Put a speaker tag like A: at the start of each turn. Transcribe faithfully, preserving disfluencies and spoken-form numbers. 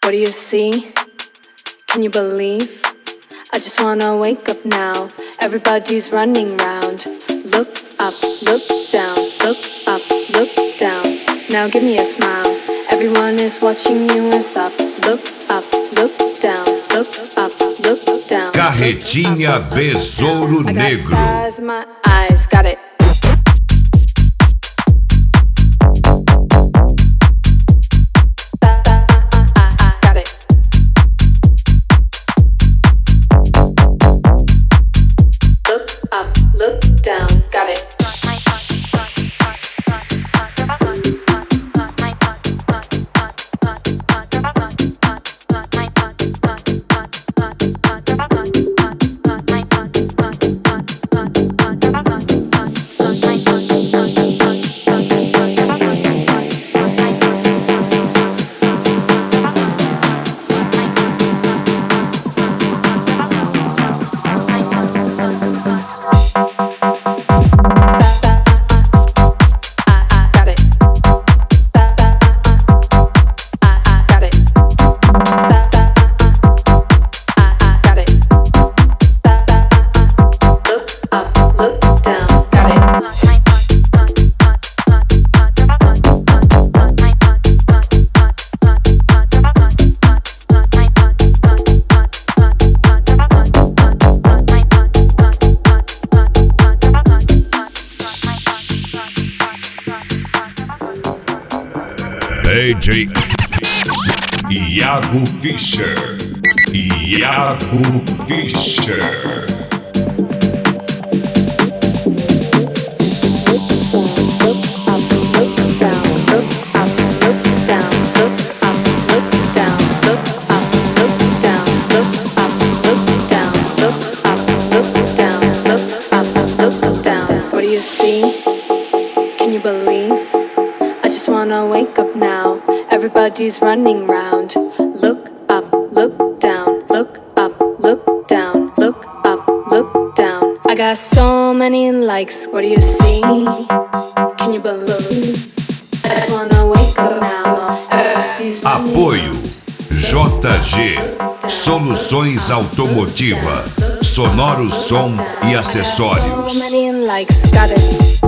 A: What do you see? Can you believe? I just wanna wake up now. Everybody's running round. Look up, look down, look up, look down. Now give me a smile. Everyone is watching you and stop. Look up, look down, look up, look down.
B: Carretinha Besouro
A: I got
B: Negro.
A: stars in my eyes, got it. Look down, got it.
B: D J Iago Fischer. Iago Fischer.
A: What do you see? Can you believe? I just wanna wake up now. Everybody's running round. Look up, look down, look up, look down, look up, look down. I got so many likes. What do you see? Can you believe? I just wanna wake up now. Everybody's running
B: Apoio J G Soluções Automotiva, Sonoro Som e Acessórios.
A: so many likes. Got it.